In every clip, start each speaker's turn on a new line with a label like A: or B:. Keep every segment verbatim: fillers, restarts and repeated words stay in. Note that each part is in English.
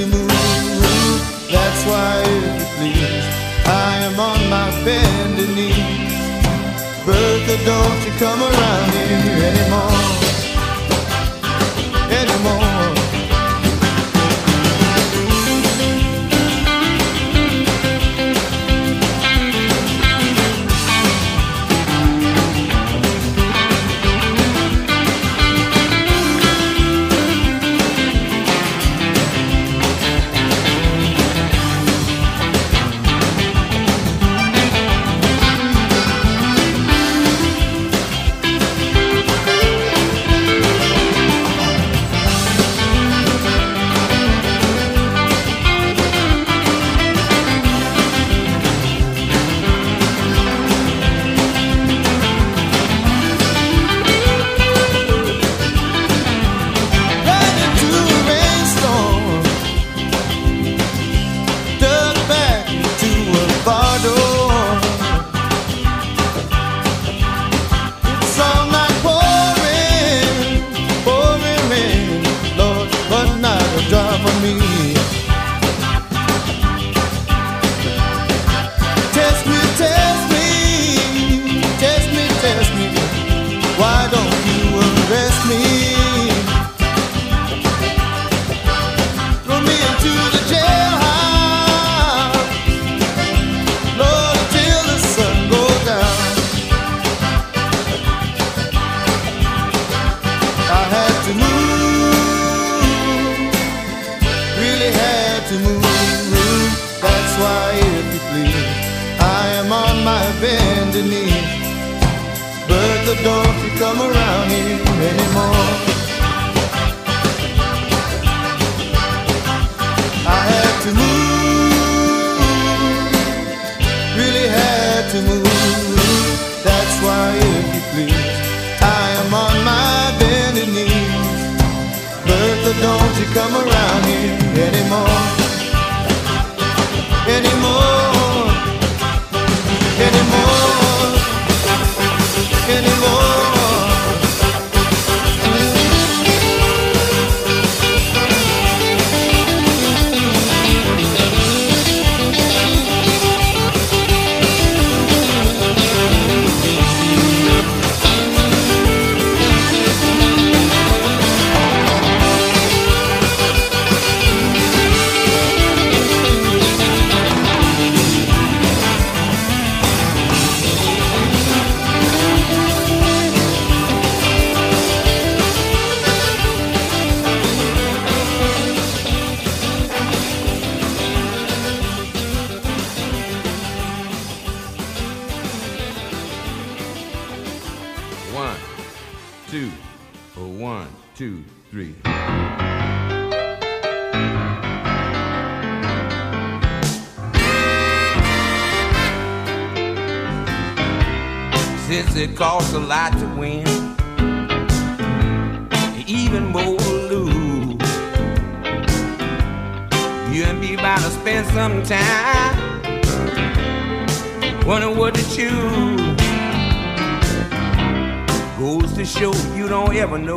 A: to move. That's why, if you please, I am on my bended knees. Bertha, don't you come around here anymore, anymore. Don't you come around here anymore. I had to move, really had to move. That's why, if you please, I am on my bended knees. Bertha, don't you come around here anymore, anymore, anymore. Anymore.
B: Since it costs a lot to win, even more to lose, you and me bound to spend some time wondering what to choose. Goes to show you don't ever know.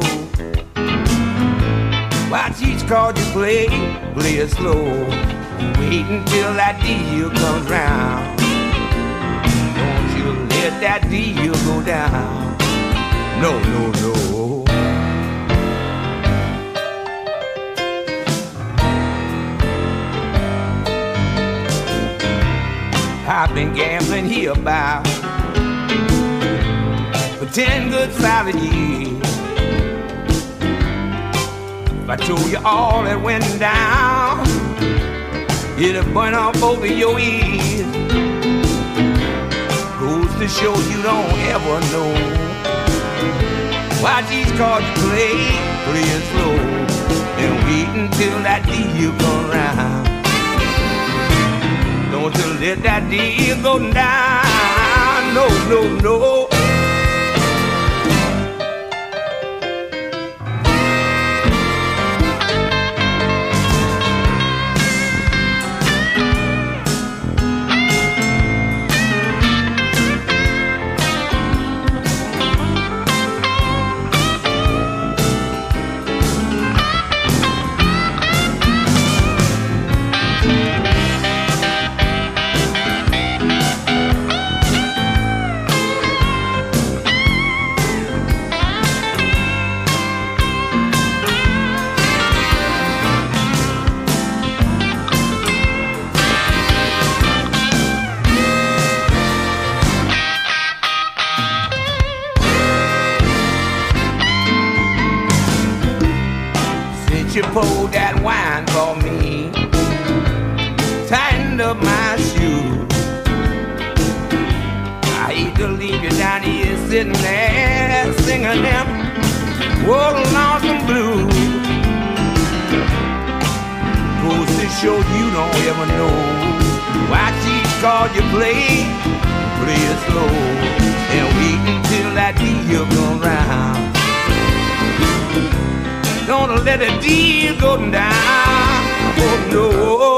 B: Watch each card you play, play it slow. Wait until that deal comes round. Let that deal go down. No, no, no. I've been gambling here about for ten good solid years. If I told you all that went down, it'd burn off over your ears. To show you don't ever know. Watch each card you play, play it slow, and wait until that deal comes around. Don't you let that deal go down. No, no, no. for me, tighten up my shoes. I hate to leave you down here sitting there singing them old lonesome blues. Goes to show you don't ever know why she's called you play, play it slow, and wait until that deal come round. Don't let the deal go down, oh no.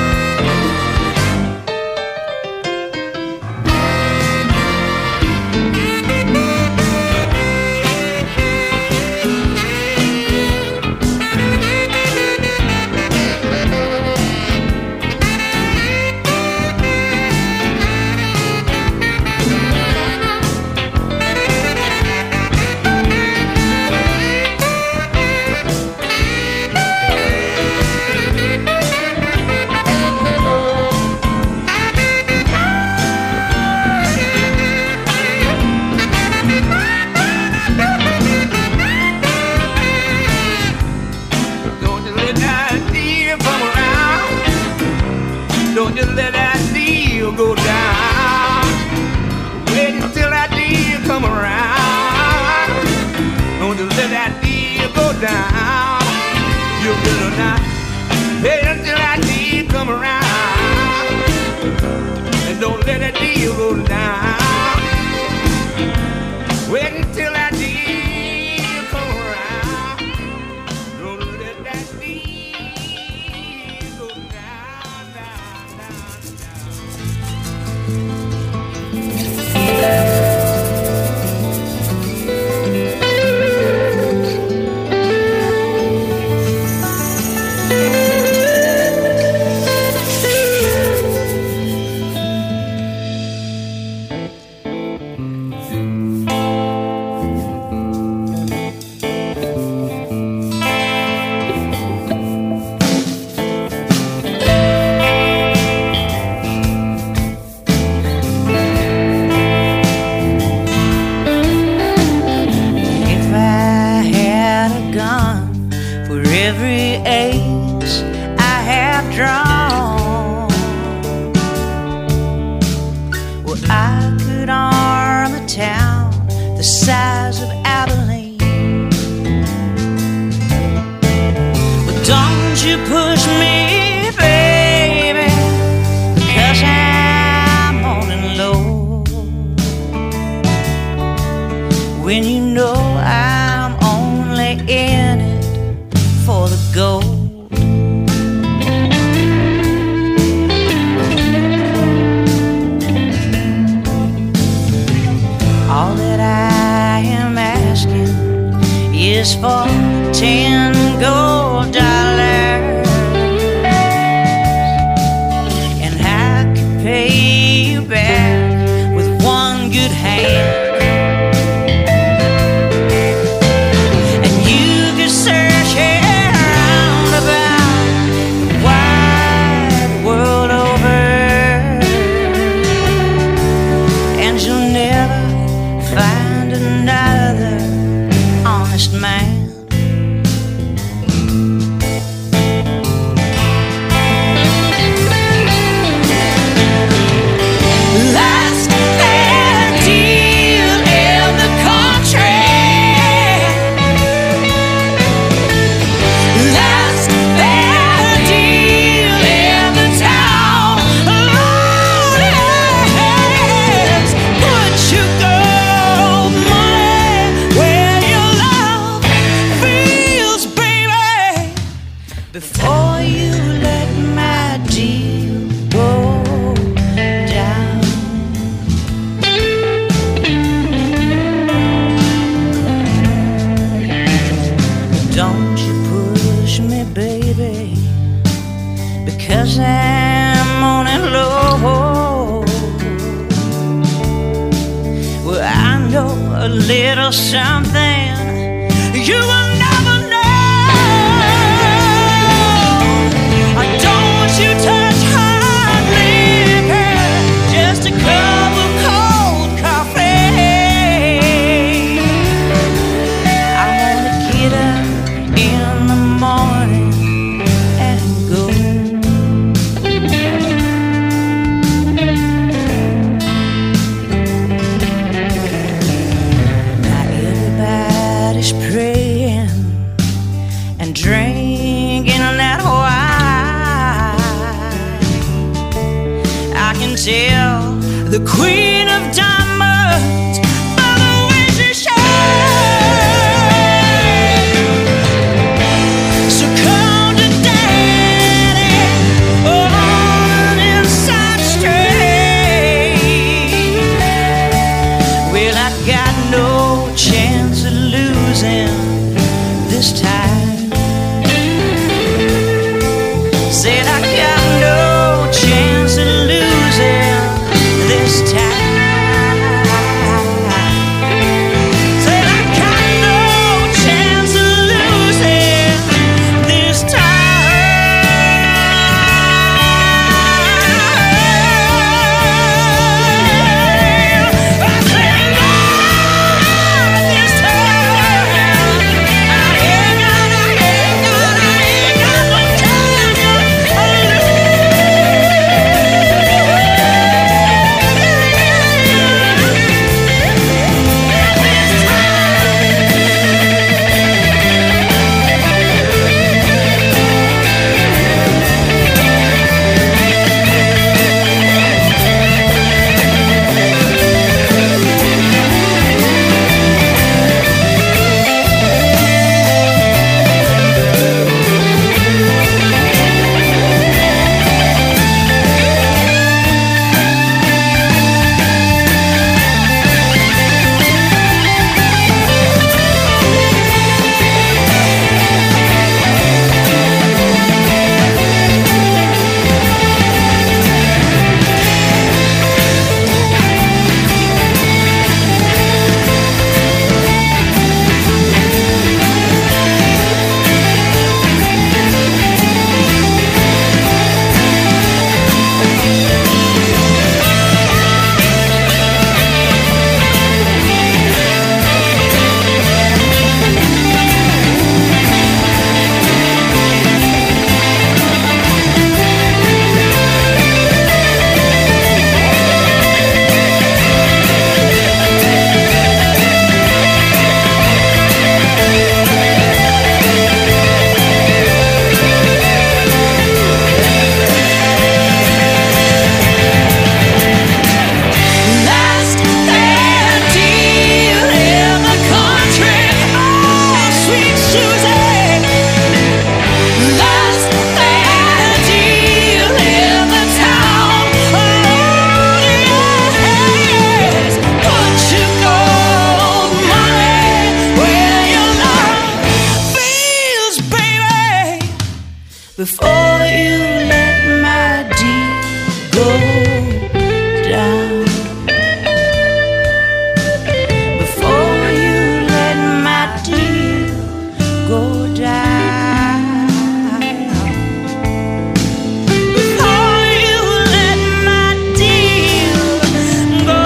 B: Go down. Wait until that deal come around. Don't you let that deal go down. You better not wait until that deal come around. And don't let that deal go down. Wait until that deal come around. Don't let that deal go down, down, down, down.
C: When you know I'm only in it for the gold. All that I am asking is for ten gold dollars, and I could pay you back with one good hand. Before you let my deal go down, don't you push me, baby, because I'm on it low. Well, I know a little something you will never know. You touch hot liquor, just a cup of cold coffee. I wanna get up in the morning and still the queen of diamonds by the way she shines. So come to daddy on an inside street. Well, I got no chance of losing this time. Said I got no chance of losing this time. Said I got no chance of losing this time. I said no this time. I ain't got, I ain't got, I ain't got no chance of before you let my deal go down. Before you let my deal go down. Before you let my deal go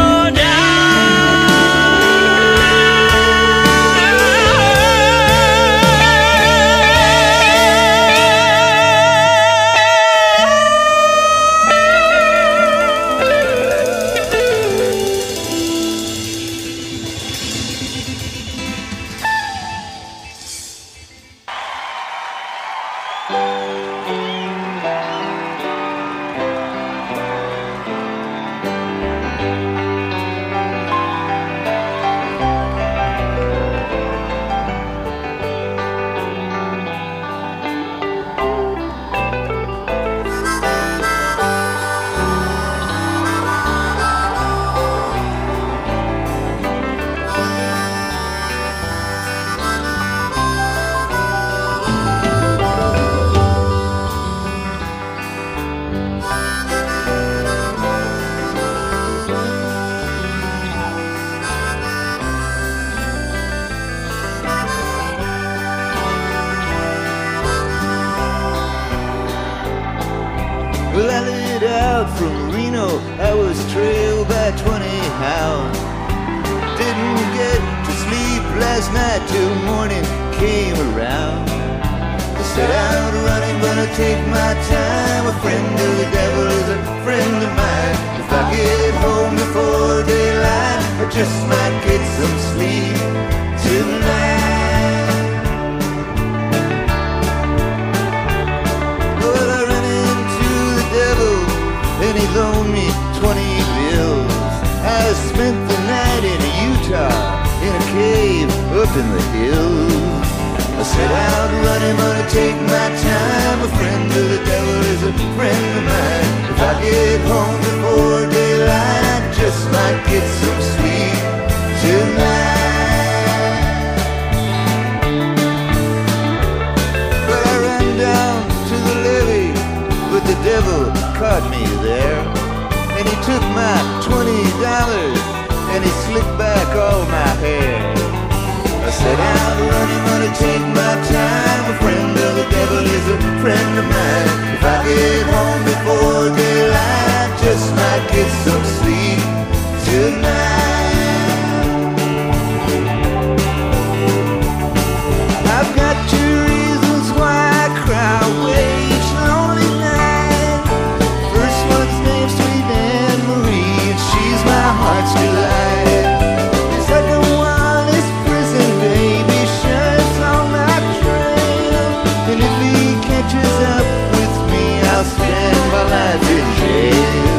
D: Well, I lit out from Reno, I was trailed by twenty hounds. Didn't get to sleep last night till morning came around. I set out running, gonna take my time. A friend of the devil is a friend of mine. If I get home before daylight, I just might get some sleep tonight. Well, I ran into the devil and he loaned me twenty in the hills. I set out running, gonna take my time. A friend of the devil is a friend of mine. If I get home before daylight, I just might get some sleep tonight. But I ran down to the levee, but the devil caught me there. And he took my twenty dollars and he slicked back all my hair. I set out running, gonna take my time. A friend of the devil is a friend of mine. If I get home before daylight, just might get some sleep tonight. I've got two reasons why I cry away each lonely night. First one's named Sweet Anne Marie, and she's my heart's delight. The second one is prison baby, shines on my trail. And if he catches up with me, I'll spend my life in jail.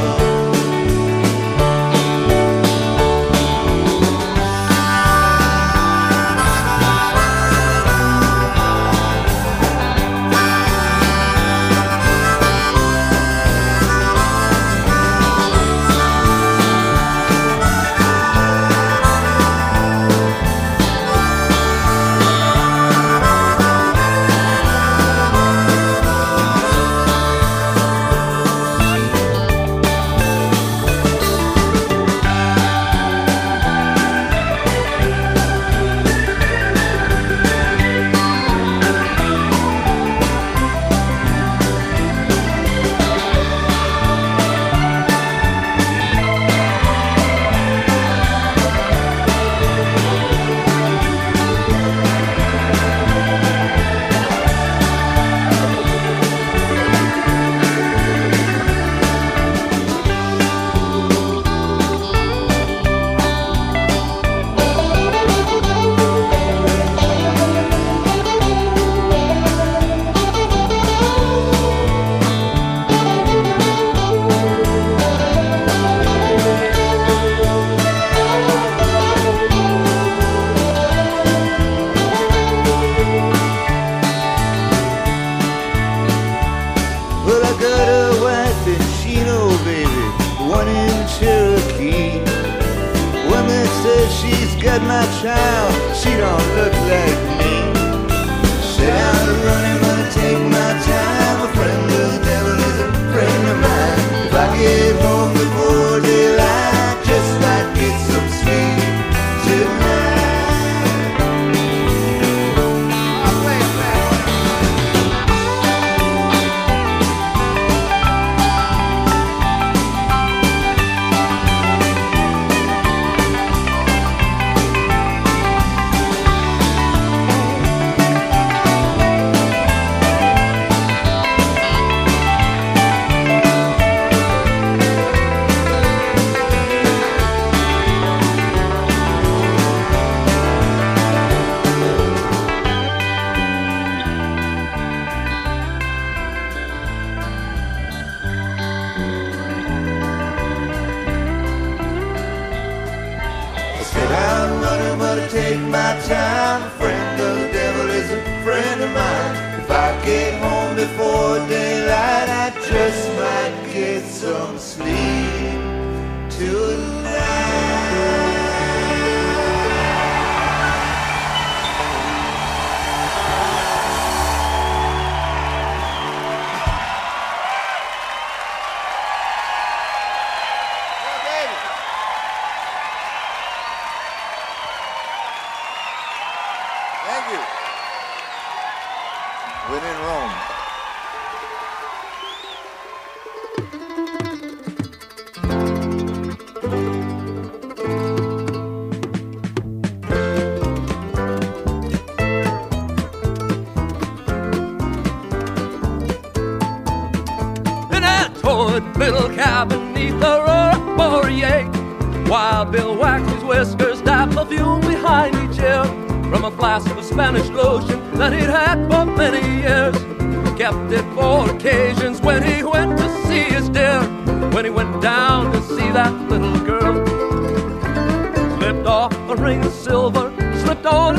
E: Little cabin neath the aurora boreal, while Bill waxed his whiskers, dabbed perfume behind each ear from a flask of Spanish lotion that he'd had for many years. Kept it for occasions when he went to see his dear, when he went down to see that little girl. Slipped off a ring of silver, slipped on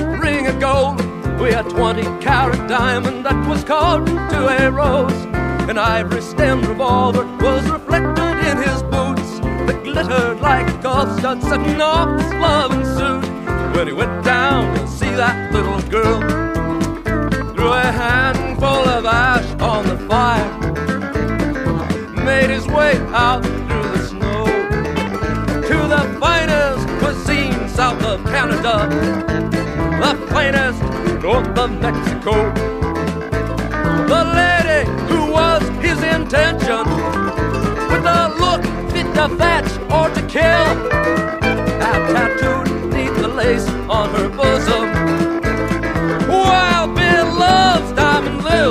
E: We had twenty carat diamond that was carved into a rose. An ivory stemmed revolver was reflected in his boots that glittered like a golf stud setting off his loving suit. When he went down to see that little girl, threw a handful of ash on the fire, made his way out through the snow to the finest cuisine south of Canada, the finest north of Mexico. The lady who was his intention, with a look fit to fetch or to kill, had tattooed beneath the lace on her bosom, Wild Bill loves Diamond Lil.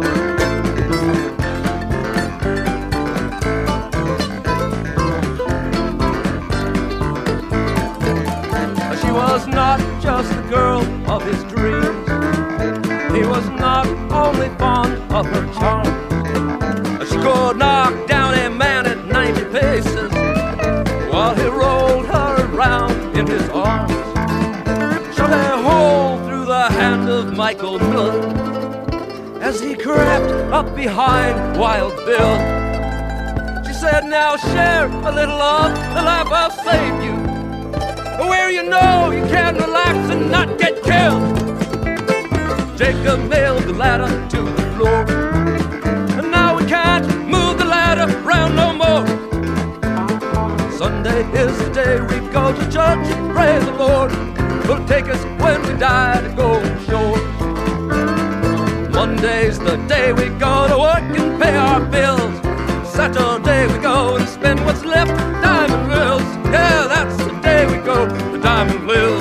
E: She was not just the girl of his dreams. He was not only fond of her charm. She could knock down a man at ninety paces while he rolled her around in his arms. Shot a hole through the hand of Michael Miller as he crept up behind Wild Bill. She said, now share a little of the life I've saved you, where you know you can relax and not get killed. Jacob nailed the ladder to the floor, and now we can't move the ladder round no more. Sunday is the day we go to church and praise the Lord. Will take us when we die to go ashore. Monday's the day we go to work and pay our bills. Saturday we go and spend what's left of Diamond Lils. Yeah, that's the day we go to Diamond Lils.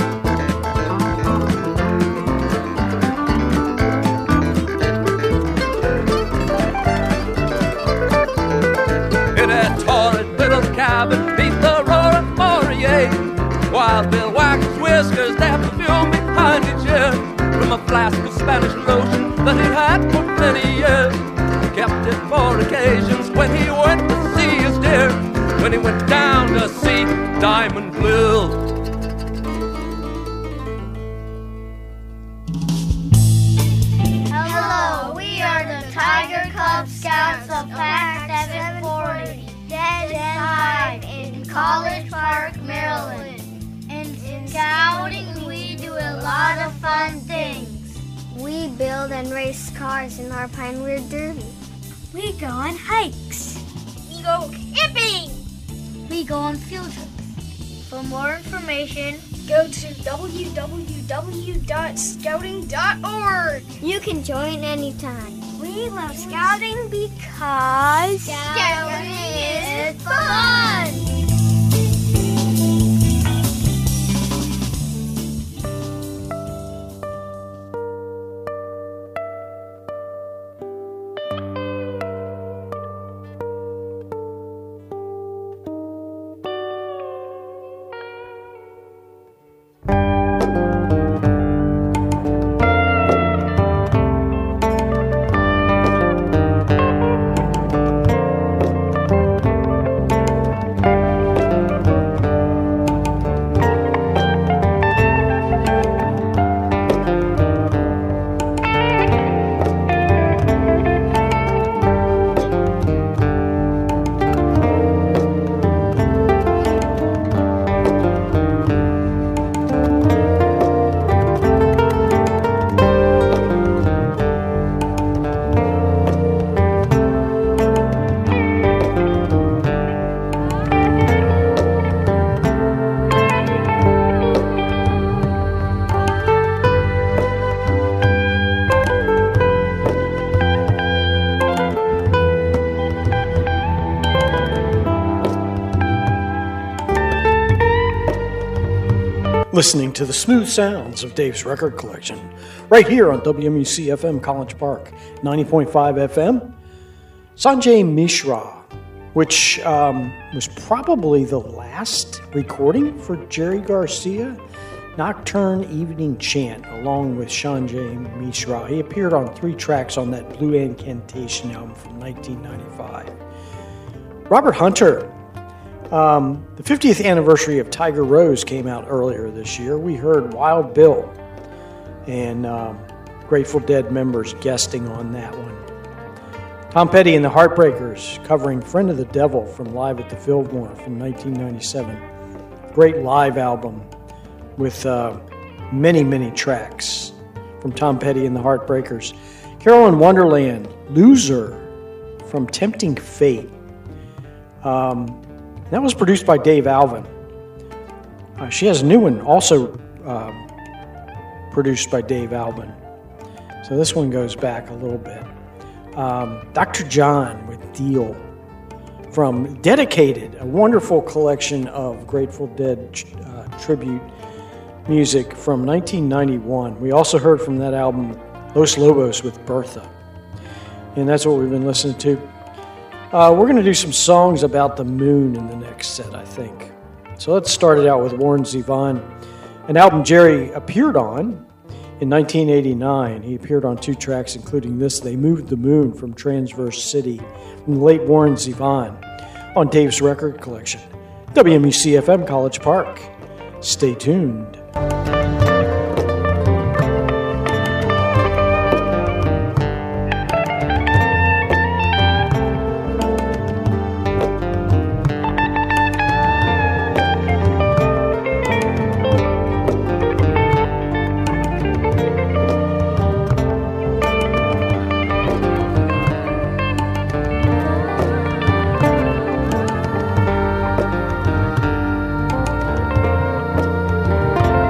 E: In a torrid little cabin beneath the Aurora Boreal, Wild Bill waxed his whiskers, dabbed perfume behind each ear from a flask of Spanish lotion that he'd had for many years. Kept it for occasions when he went to see his dear, when he went down to see Diamond Lil.
F: Hello, we are the Tiger Cub Scouts of Pack seven forty, dead time in College Park, Maryland. And in scouting, we do a lot of fun things.
G: We build and race cars in our Pineweed Derby.
F: We go on hikes. We go camping. We go on field trips. For more information, go to w w w dot scouting dot org.
G: You can join anytime.
F: We love scouting because scouting is fun.
H: Listening to the smooth sounds of Dave's record collection, right here on W M U C F M College Park, ninety point five F M. Sanjay Mishra, which um, was probably the last recording for Jerry Garcia, Nocturne Evening Chant, along with Sanjay Mishra. He appeared on three tracks on that Blue Incantation album from nineteen ninety-five. Robert Hunter. Um, the fiftieth anniversary of Tiger Rose came out earlier this year. We heard Wild Bill, and um, Grateful Dead members guesting on that one. Tom Petty and the Heartbreakers covering Friend of the Devil from Live at the Fillmore from nineteen ninety-seven. Great live album with uh, many, many tracks from Tom Petty and the Heartbreakers. Carolyn Wonderland, Loser from Tempting Fate. Um, that was produced by Dave Alvin. Uh, she has a new one also uh, produced by Dave Alvin. So this one goes back a little bit. Um, Doctor John with Deal from Dedicated, a wonderful collection of Grateful Dead uh, tribute music from nineteen ninety-one. We also heard from that album Los Lobos with Bertha. And that's what we've been listening to. Uh, we're going to do some songs about the moon in the next set, I think. So let's start it out with Warren Zevon, an album Jerry appeared on in nineteen eighty-nine. He appeared on two tracks, including this, They Moved the Moon from Transverse City, from the late Warren Zevon, on Dave's Record Collection. W M U C F M College Park. Stay tuned.
I: Thank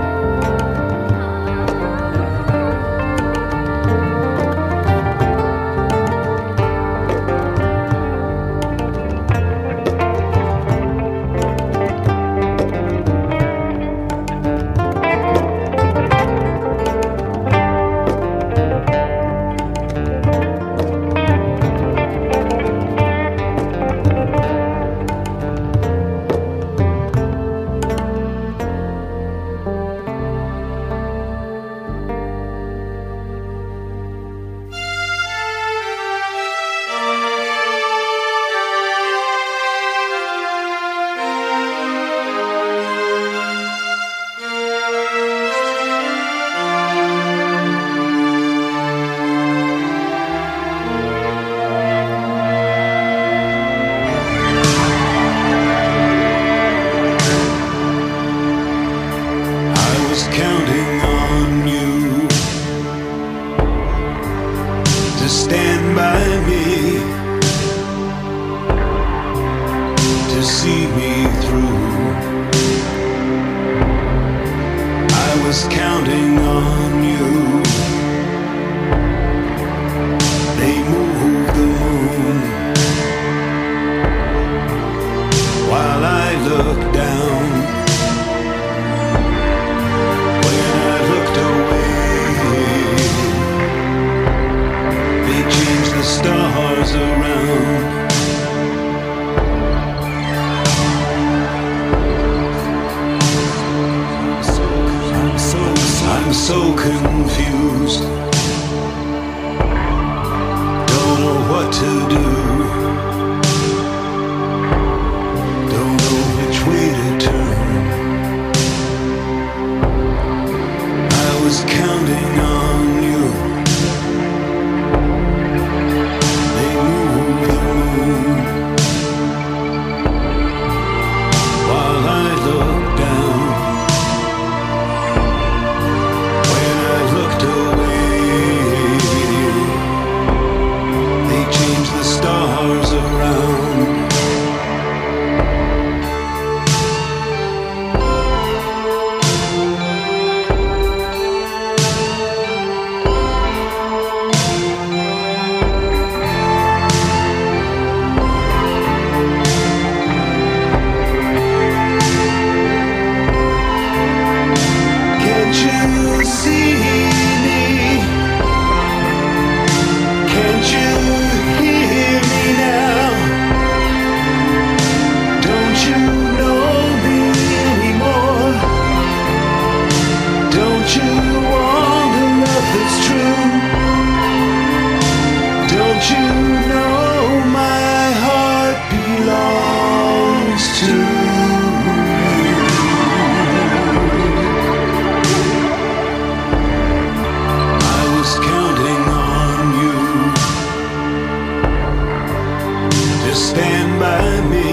I: stand by me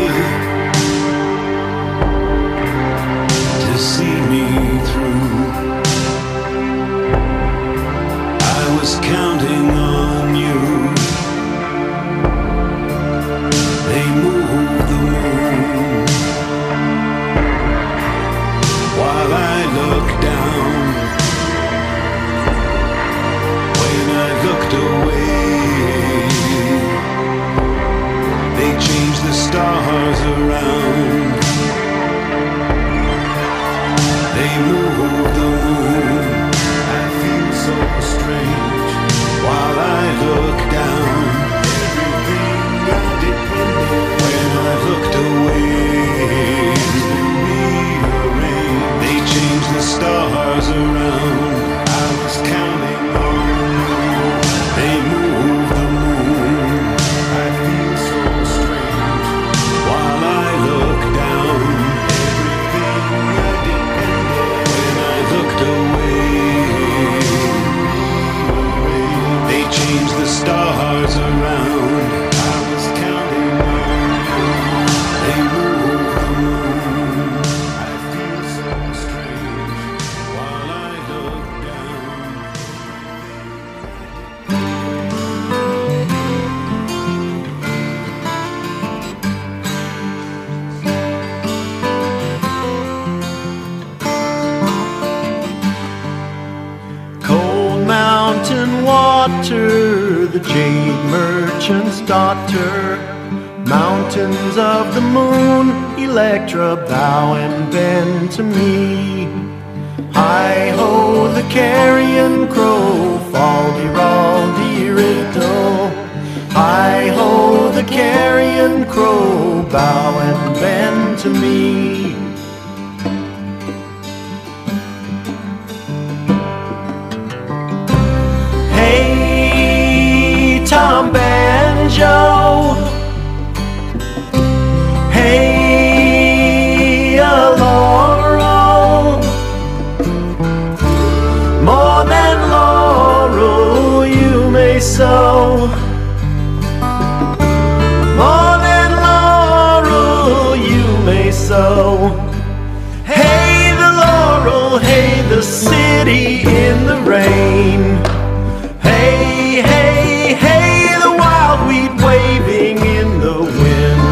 I: to see me through. I was counting on you. They moved the moon while I look down. When I looked away, they changed the stars around. They moved the moon. I feel so strange while I look down. Everything I depended when I looked away to rearrange. They changed the stars around. I was counting on you. They moved the moon. I feel so strange while I look down. Everything I depended when I looked away. They changed the stars around. I was counting on you. They moved the moon. I feel so strange while I look down.
A: Cold mountain water, the jade merchant's daughter. Mountains of the moon, Electra, bow and bend to me. Hi-ho, the carrion crow, fal-de-ral-de-riddo. Hi-ho, the carrion crow, bow and bend to me. Hey, Tom Banjo. Hey, Laurel. More than laurel you may sow. More than laurel you may sow. Hey, the laurel, hey, the city in the rain. Hey, hey, hey, the wild wheat waving in the wind.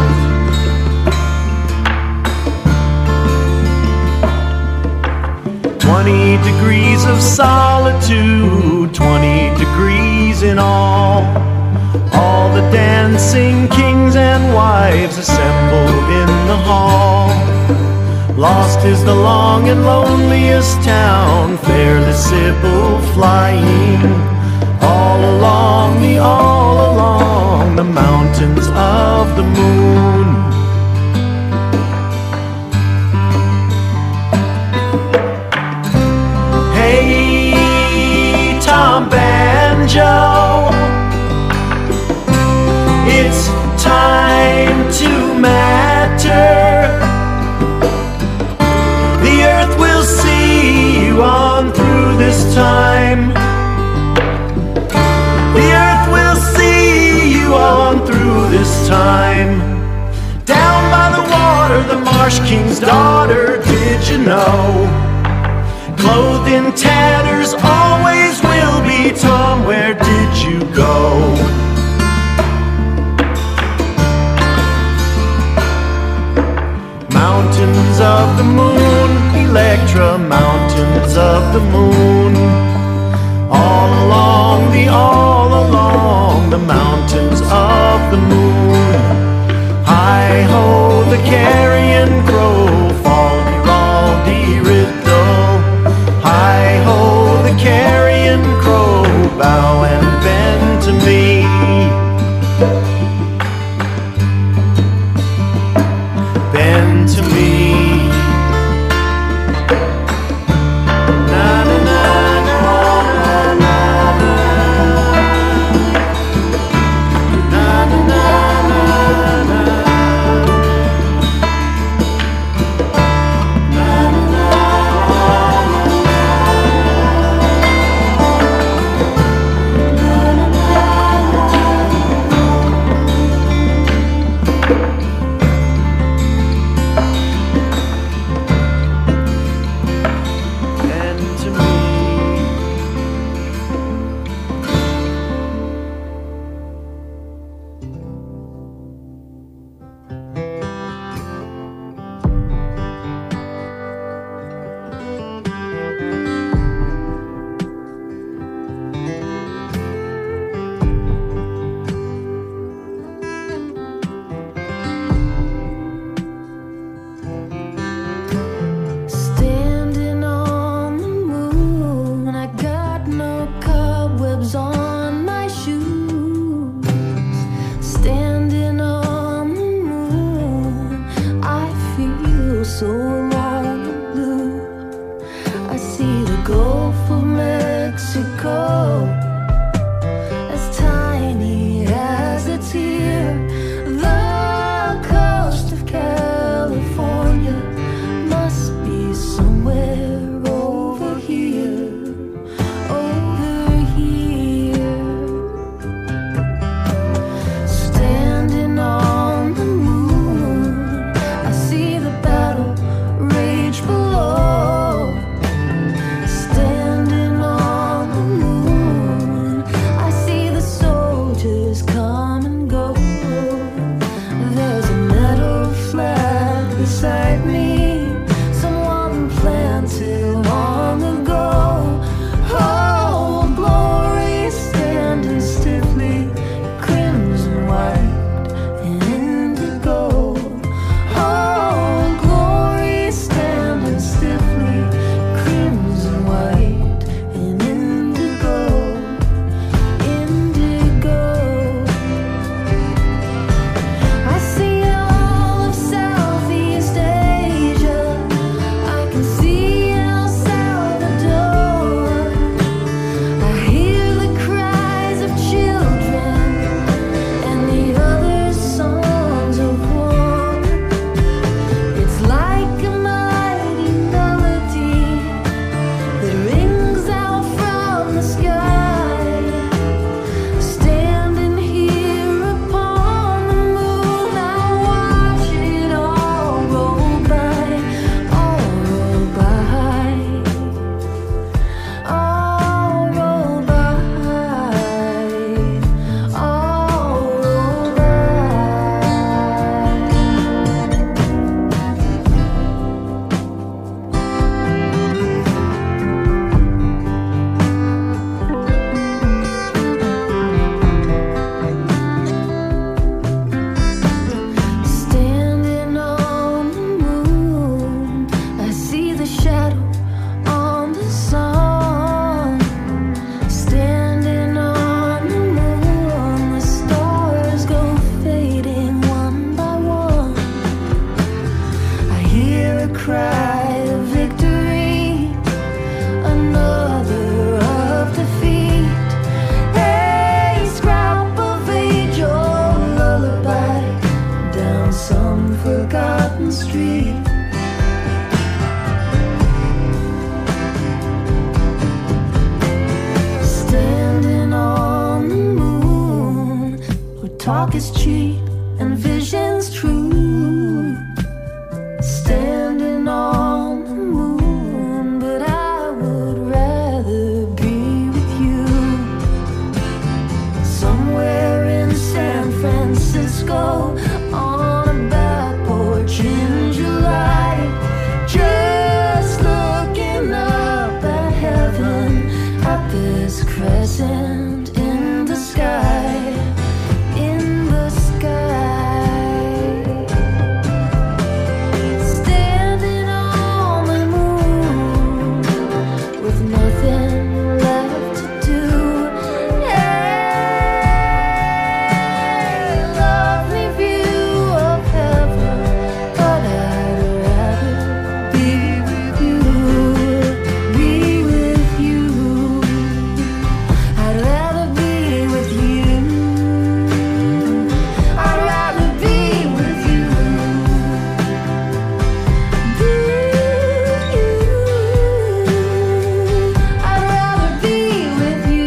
A: Twenty degrees of solitude, twenty degrees in all. All the dancing kings and wives assembled in the hall. Lost is the long and loneliest town, fairly Sybil flying. All along the, all along the mountains of the moon. Hey, Tom Banjo, it's time to matter. The earth will see you on through this time. The earth will see you on through this time. Down by the water, the marsh king's daughter, did you know? Clothed in tatters, always will be. Tom, where did you go? Mountains of the moon, Electra, mountains of the moon. All along the, all along the mountains of the moon. Hi-ho, the carrion crow, fal-de-ral-de-riddo. Hi-ho, the carrion crow, bow and bend to me. Bend to me. Na na na na na na na na.
J: Promises cheap and visions true. Standing on the moon, but I would rather be with you. Somewhere in San Francisco, on a back porch in July, just looking up at heaven, at this crescent in the sky, in the sky. Standing on the moon with nothing left to do. Hey, lovely view of heaven, but I'd rather be with you, be with you. I'd rather be with you. I'd rather be with you. Be with you. I'd rather be with you.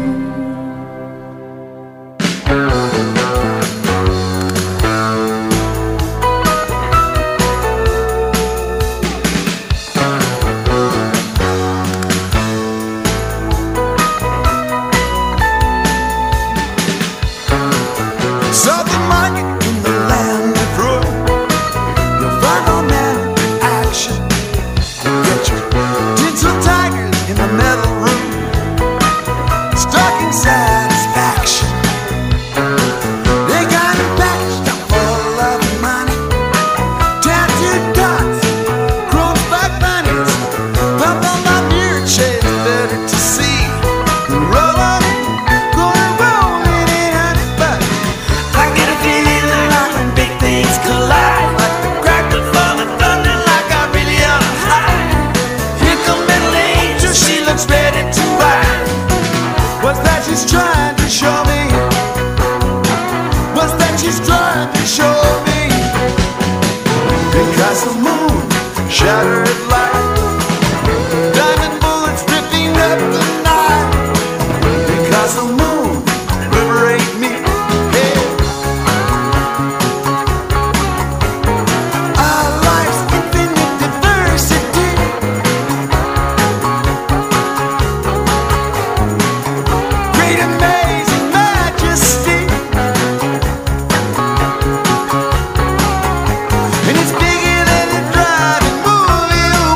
I: Southern market in the land of ruin. You'll find no man in action. Get your tinsel tigers in the metal room. Stalking satisfaction. They got it packaged up full of money. Tattooed dots, chrome spike bunnies. Pump on my beard shades, better to see. Roll on it, going rolling in honey bunny. I get a feeling like when big things collide, like the crackle of the thunder, like I really am high. Here come middle angel, she looks ready to ride. What's that she's trying to show me? What's that she's trying to show me? Because the moon shattered light, diamond bullets ripping up the night. Because the moon liberate me. Hey. Our life's infinite diversity. Great amazing majesty. And it's bigger than a driving movie.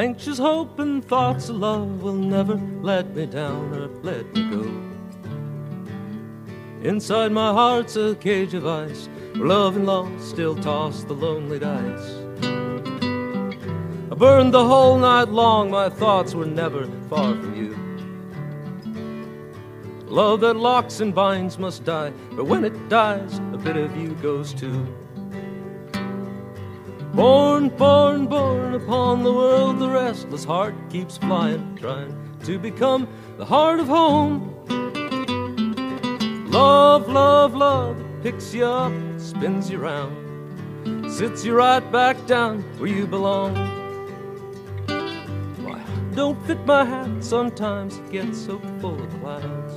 E: Anxious hope and thoughts of love will never let me down or let me go. Inside my heart's a cage of ice, where love and loss still toss the lonely dice. I burned the whole night long, my thoughts were never far from you. Love that locks and binds must die, but when it dies, a bit of you goes too. Born, born, born upon the world, the restless heart keeps flying, trying to become the heart of home. Love, love, love, it picks you up, spins you round, sits you right back down where you belong. Why, don't fit my hat, sometimes it gets so full of clouds.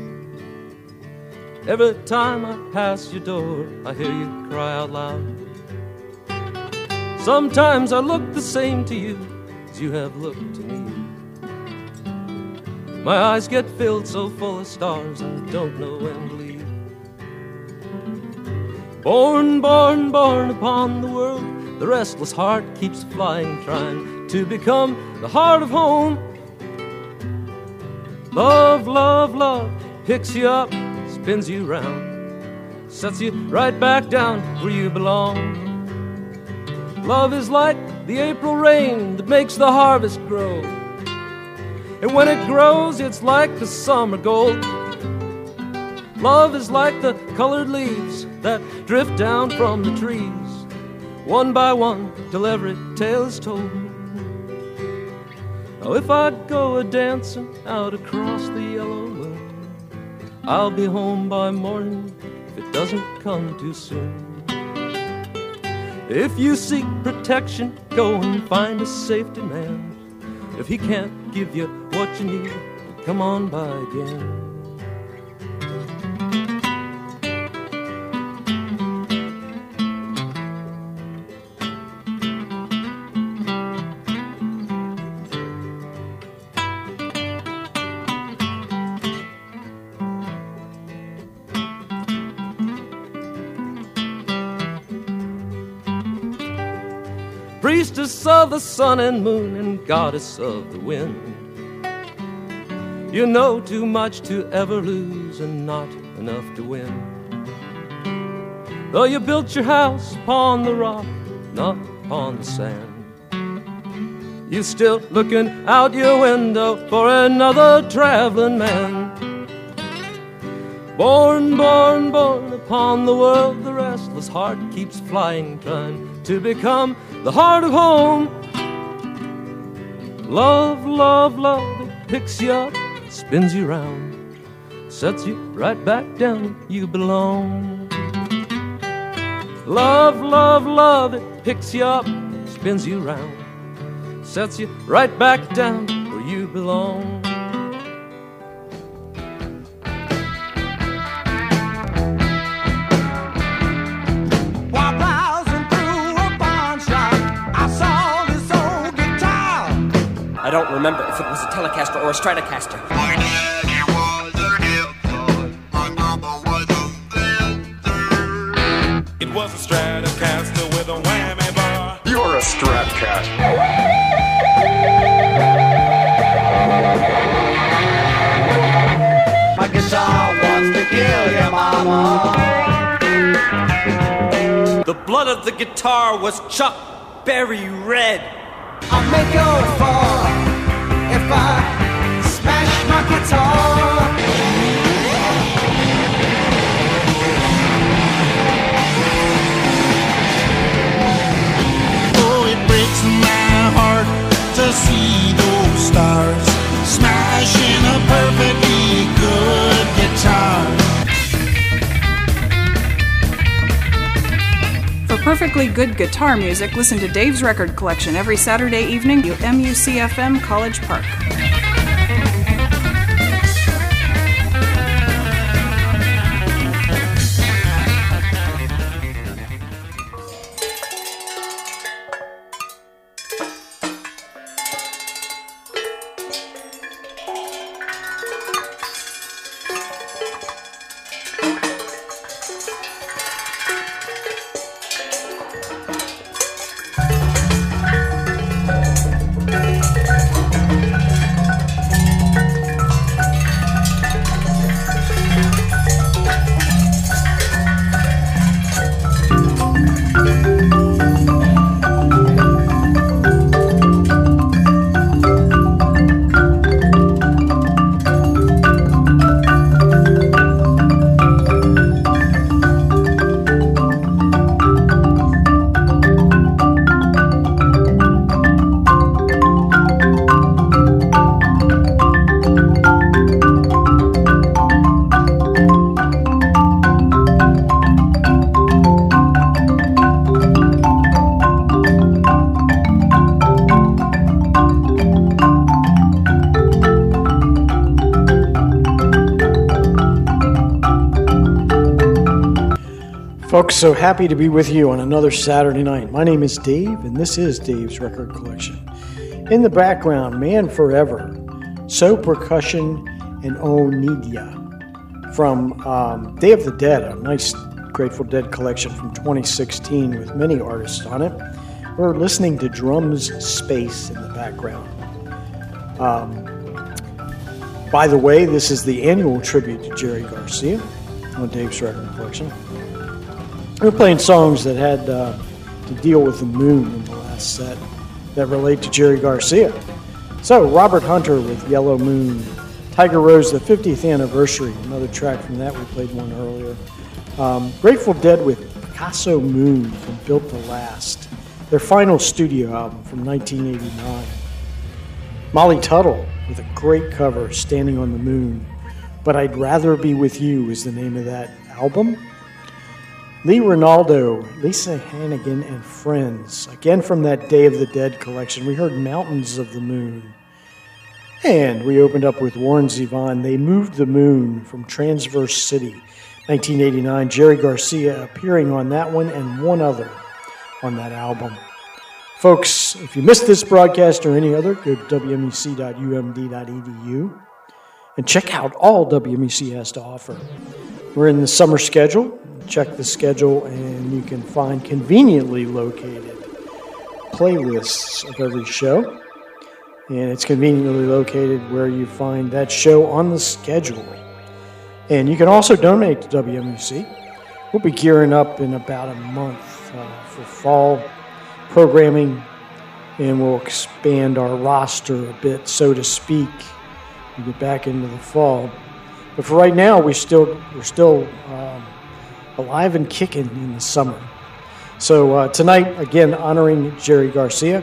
E: Every time I pass your door, I hear you cry out loud. Sometimes I look the same to you as you have looked to me. My eyes get filled so full of stars, I don't know when to leave. Born, born, born upon the world, the restless heart keeps flying, trying to become the heart of home. Love, love, love picks you up, spins you round, sets you right back down where you belong. Love is like the April rain that makes the harvest grow, and when it grows, it's like the summer gold. Love is like the colored leaves that drift down from the trees, one by one, till every tale is told. Now if I'd go a-dancing out across the yellow moon, I'll be home by morning if it doesn't come too soon. If you seek protection, go and find a safety man. If he can't give you what you need, come on by again. Priestess of the sun and moon and goddess of the wind, you know too much to ever lose and not enough to win. Though you built your house upon the rock, not upon the sand, you still looking out your window for another traveling man. Born, born, born upon the world, the restless heart keeps flying, trying to become the heart of home. Love, love, love, it picks you up, spins you round, sets you right back down where you belong. Love, love, love, it picks you up, spins you round, sets you right back down where you belong.
K: I don't remember if it was a Telecaster or a Stratocaster.
I: My daddy was a Gibson, my mama was a Fender. It was a Stratocaster with a whammy bar.
L: You're a Stratcaster.
A: My guitar wants to kill your mama.
K: The blood of the guitar was Chuck Berry red.
A: I'll make your fall if I smash my guitar.
I: Oh, it breaks my heart to see those stars smashing a perfectly good guitar.
M: For perfectly good guitar music, listen to Dave's Record Collection every Saturday evening at M U C F M College Park.
H: Folks, so happy to be with you on another Saturday night. My name is Dave, and this is Dave's Record Collection. In the background, Man Forever, So Percussion, and Oh Nidia from um, Day of the Dead, a nice Grateful Dead collection from twenty sixteen with many artists on it. We're listening to Drums Space in the background. Um, by the way, this is the annual tribute to Jerry Garcia on Dave's Record Collection. We're playing songs that had uh, to deal with the moon in the last set that relate to Jerry Garcia. So, Robert Hunter with Yellow Moon. Tiger Rose, the fiftieth anniversary, another track from that. We played one earlier. Um, Grateful Dead with Picasso Moon from Built to Last, their final studio album from nineteen eighty-nine. Molly Tuttle with a great cover, Standing on the Moon. But I'd Rather Be With You is the name of that album. Lee Ronaldo, Lisa Hannigan, and Friends. Again from that Day of the Dead collection. We heard Mountains of the Moon. And we opened up with Warren Zevon. They Moved the Moon from Transverse City, nineteen eighty-nine. Jerry Garcia appearing on that one and one other on that album. Folks, if you missed this broadcast or any other, go to w m e c dot u m d dot e d u and check out all W M E C has to offer. We're in the summer schedule. Check the schedule and you can find conveniently located playlists of every show. And it's conveniently located where you find that show on the schedule. And you can also donate to W M E C. We'll be gearing up in about a month uh, for fall programming, and we'll expand our roster a bit, so to speak, and get back into the fall. But for right now, we still, we're still um, alive and kicking in the summer. So uh, tonight, again, honoring Jerry Garcia,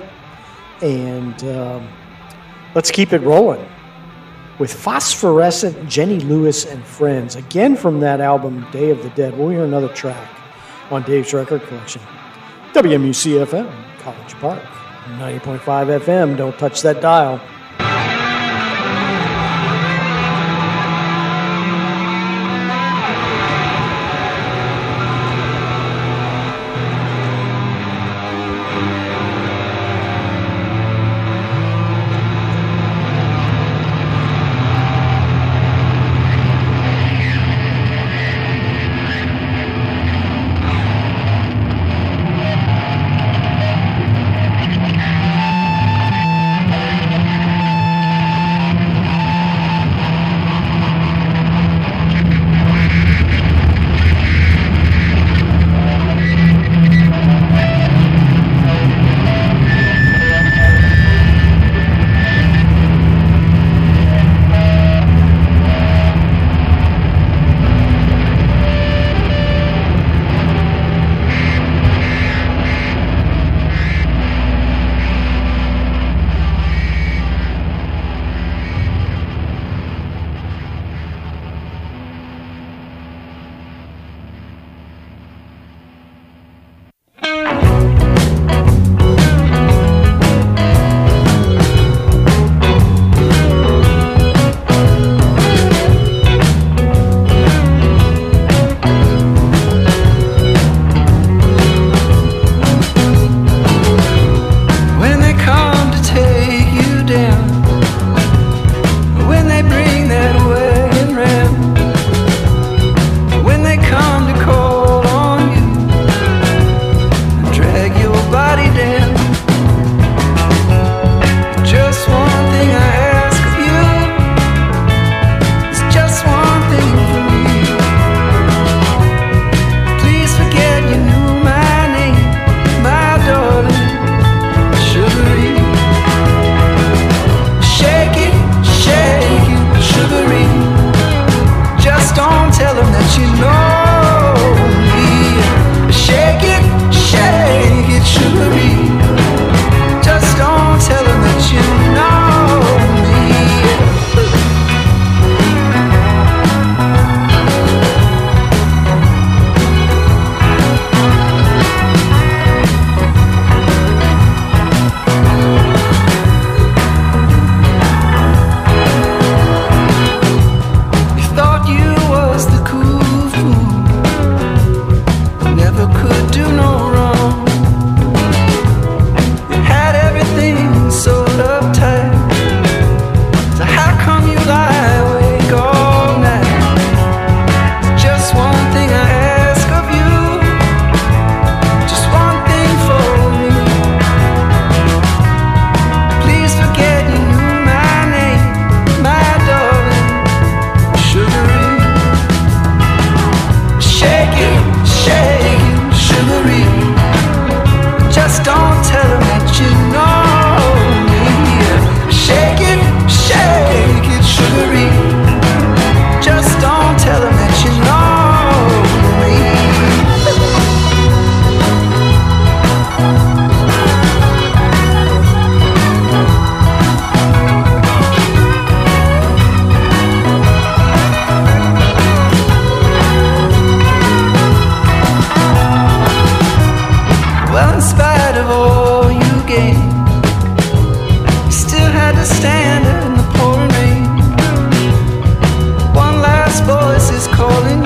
H: and um, let's keep it rolling with Phosphorescent, Jenny Lewis, and Friends. Again from that album, Day of the Dead. We'll hear another track on Dave's Record Collection. W M U C F M, College Park, ninety point five F M. Don't touch that dial.
L: Thank you.
E: 'cause I